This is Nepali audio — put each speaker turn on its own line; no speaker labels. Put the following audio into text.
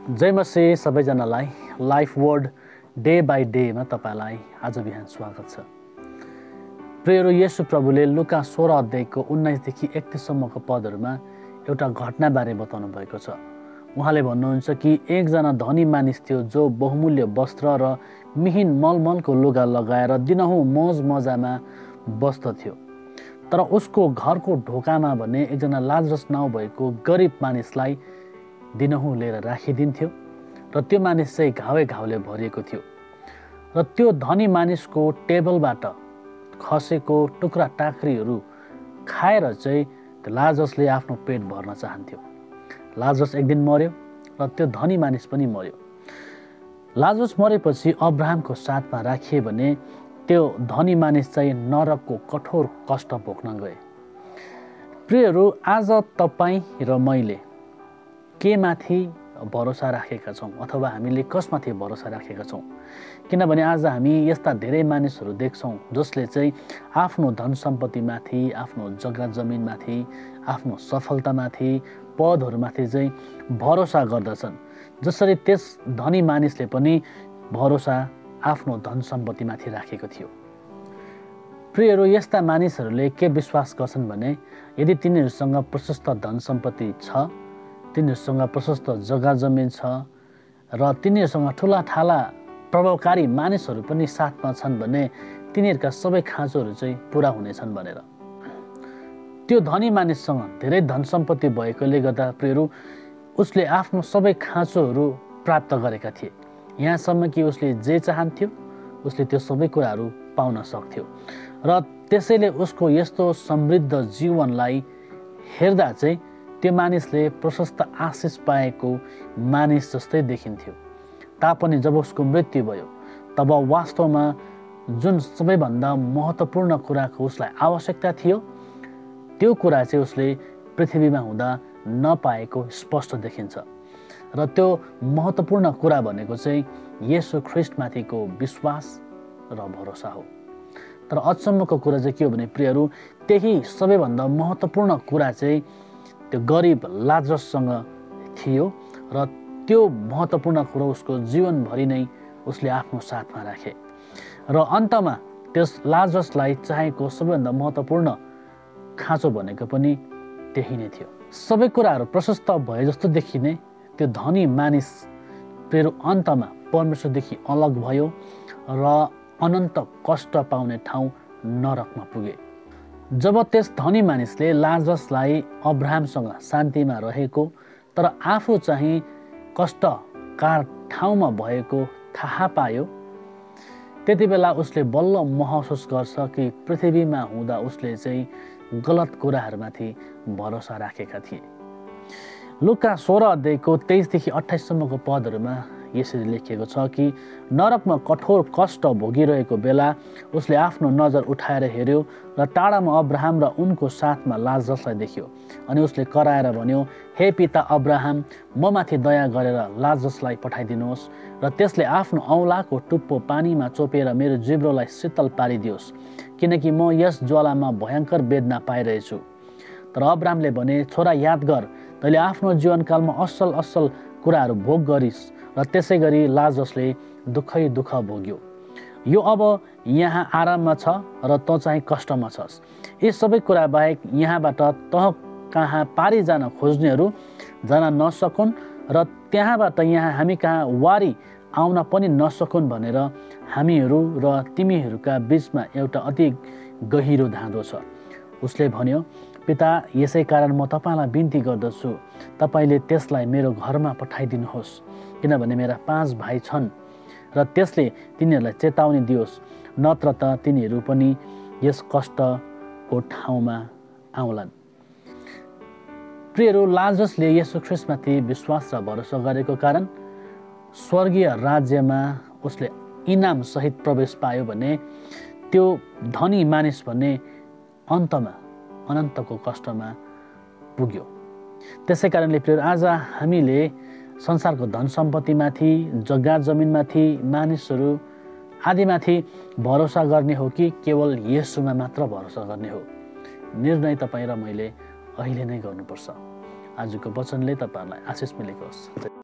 जय मसीह सबैजनालाई लाइफ वर्ड डे बाई डेमा तपाईलाई आज बिहान स्वागत छ। प्रियहरू, येशू प्रभुले लुका 16 अध्यायको 19 देखि 31 सम्मको पदहरूमा एउटा घटनाबारे बताउनु भएको छ। उहाँले भन्नुहुन्छ कि एकजना धनी मानिस थियो जो बहुमूल्य वस्त्र र मिहिन मलमलको लुगा लगाएर दिनहुँ मौज मजामा बस्दथ्यो। तर उसको घरको ढोकामा भने एकजना लाजरस नाउँ भएको गरिब मानिसलाई दिनहुँ लिएर राखिदिन्थ्यो र त्यो मानिस चाहिँ घावे घाउले भरिएको थियो र त्यो धनी मानिसको टेबलबाट खसेको टुक्रा टाक्रीहरू खाएर चाहिँ त्यो लाजरसले आफ्नो पेट भर्न चाहन्थ्यो। लाजरस एक दिन मर्यो र त्यो धनी मानिस पनि मर्यो। लाजरस मरेपछि अब्राहमको साथमा राखिए भने त्यो धनी मानिस चाहिँ नरकको कठोर कष्ट भोग्न गए। प्रियहरू, आज तपाईँ र मैले के माथि भरोसा राखेका छौँ अथवा हामीले कसमाथि भरोसा राखेका छौँ? किनभने आज हामी यस्ता धेरै मानिसहरू देख्छौँ जसले चाहिँ आफ्नो धन सम्पत्तिमाथि, आफ्नो जग्गा जमिनमाथि, आफ्नो सफलतामाथि, पदहरूमाथि चाहिँ भरोसा गर्दछन्। जसरी त्यस धनी मानिसले पनि भरोसा आफ्नो धन सम्पत्तिमाथि राखेको थियो। प्रियहरू, यस्ता मानिसहरूले के विश्वास गर्छन् भने यदि तिनीहरूसँग प्रशस्त धन सम्पत्ति छ, तिनीहरूसँग प्रशस्त जग्गा जमिन छ र तिनीहरूसँग ठुला ठाला प्रभावकारी मानिसहरू पनि साथमा छन् भने तिनीहरूका सबै खाँचोहरू चाहिँ पुरा हुनेछन् भनेर। त्यो धनी मानिससँग धेरै धन सम्पत्ति भएकोले गर्दा प्रियहरू उसले आफ्नो सबै खाँचोहरू प्राप्त गरेका थिए। यहाँसम्म कि उसले जे चाहन्थ्यो उसले त्यो सबै कुराहरू पाउन सक्थ्यो र त्यसैले उसको यस्तो समृद्ध जीवनलाई हेर्दा चाहिँ त्यो मानिसले प्रशस्त आशिष पाएको मानिस जस्तै देखिन्थ्यो। तापनि जब उसको मृत्यु भयो तब वास्तवमा जुन सबैभन्दा महत्त्वपूर्ण कुराको उसलाई आवश्यकता थियो त्यो कुरा चाहिँ उसले पृथ्वीमा हुँदा नपाएको स्पष्ट देखिन्छ। र त्यो महत्त्वपूर्ण कुरा भनेको चाहिँ येशू ख्रीष्टमाथिको विश्वास र भरोसा हो। तर अचम्मको कुरा चाहिँ के हो भने प्रियहरू, त्यही सबैभन्दा महत्त्वपूर्ण कुरा चाहिँ त्यो गरिब लाजरससँग थियो र त्यो महत्त्वपूर्ण कुरो उसको जीवनभरि नै उसले आफ्नो साथमा राखे र अन्तमा त्यस लाजरसलाई चाहेको सबैभन्दा महत्त्वपूर्ण खाँचो भनेको पनि त्यही नै थियो। सबै कुराहरू प्रशस्त भए जस्तो देखिने त्यो धनी मानिस प्रियहरू अन्तमा परमेश्वरदेखि अलग भयो र अनन्त कष्ट पाउने ठाउँ नरकमा पुगे। जब त्यस धनी मानिसले लाजरसलाई अब्राहमसँग शान्तिमा रहेको तर आफू चाहिँ कष्टकार ठाउँमा भएको थाहा पायो, त्यति बेला उसले बल्ल महसुस गर्छ कि पृथ्वीमा हुँदा उसले चाहिँ गलत कुराहरूमाथि भरोसा राखेका थिए। लुका 16 अध्यायको 23 देखि 28 सम्मको पदहरूमा यसरी लेखिएको छ कि नरकमा कठोर कष्ट भोगिरहेको बेला उसले आफ्नो नजर उठाएर हेर्यो र टाढामा अब्राहम र उनको साथमा लाजरसलाई देख्यो। अनि उसले कराएर भन्यो, हे पिता अब्राहम, म माथि दया गरेर लाजरसलाई पठाइदिनुहोस् र त्यसले आफ्नो औँलाको टुप्पो पानीमा चोपेर मेरो जिब्रोलाई शीतल पारिदियोस्, किनकि म यस ज्वालामा भयङ्कर वेदना पाइरहेछु। तर अब्राहमले भने, छोरा याद गर, तैँले आफ्नो जीवनकालमा असल असल कुराहरू भोग गरिस् र त्यसै गरी लाजरसले दुःखै दुःख भोग्यो। यो अब यहाँ आराममा छ र तँ चाहिँ कष्टमा छस्। यी सबै कुरा बाहेक यहाँबाट तँ कहाँ पारी जान खोज्नेहरू जान नसकुन् र त्यहाँबाट यहाँ हामी कहाँ वारी आउन पनि नसकुन् भनेर हामीहरू र तिमीहरूका बिचमा एउटा अति गहिरो धाँधो छ। उसले भन्यो, पिता, यसै कारण म तपाईँलाई बिन्ती गर्दछु, तपाईँले त्यसलाई मेरो घरमा पठाइदिनुहोस्, किनभने मेरा 5 भाइ छन् र त्यसले तिनीहरूलाई चेतावनी दियोस्, नत्र त तिनीहरू पनि यस कष्टको ठाउँमा आउलान्। प्रियहरू, लाजरसले येशू ख्रीष्टमाथि विश्वास र भरोसा गरेको कारण स्वर्गीय राज्यमा उसले इनाम सहित प्रवेश पायो भने त्यो धनी मानिस भने अन्तमा अनन्तको कष्टमा पुग्यो। त्यसै कारणले प्रियहरू, आज हामीले संसारको धन सम्पत्तिमाथि, जग्गा जमिनमाथि, मानिसहरू आदिमाथि भरोसा गर्ने हो कि केवल येशूमा मात्र भरोसा गर्ने हो? निर्णय तपाईँ र मैले अहिले नै गर्नुपर्छ। आजको वचनले तपाईहरुलाई आशिष मिलेको होस्।